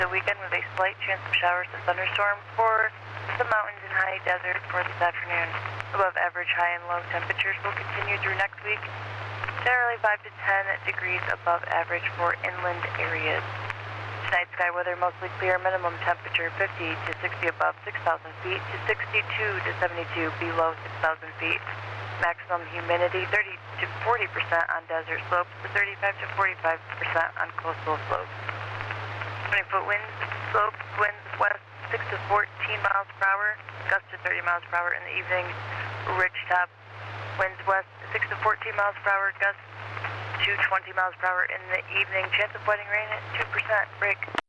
The weekend with a slight chance of showers to thunderstorm for the mountains and high desert for this afternoon. Above average high and low temperatures will continue through next week. Generally 5 to 10 degrees above average for inland areas. Tonight sky weather mostly clear, minimum temperature 50 to 60 above 6,000 feet to 62 to 72 below 6,000 feet. Maximum humidity 30 to 40% on desert slopes to 35 to 45% on coastal slopes. 20-foot winds, slopes, winds west 6 to 14 miles per hour, gusts to 30 miles per hour in the evening. Ridgetop, winds west 6 to 14 miles per hour, gusts to 20 miles per hour in the evening. Chance of flooding rain at 2%. Break.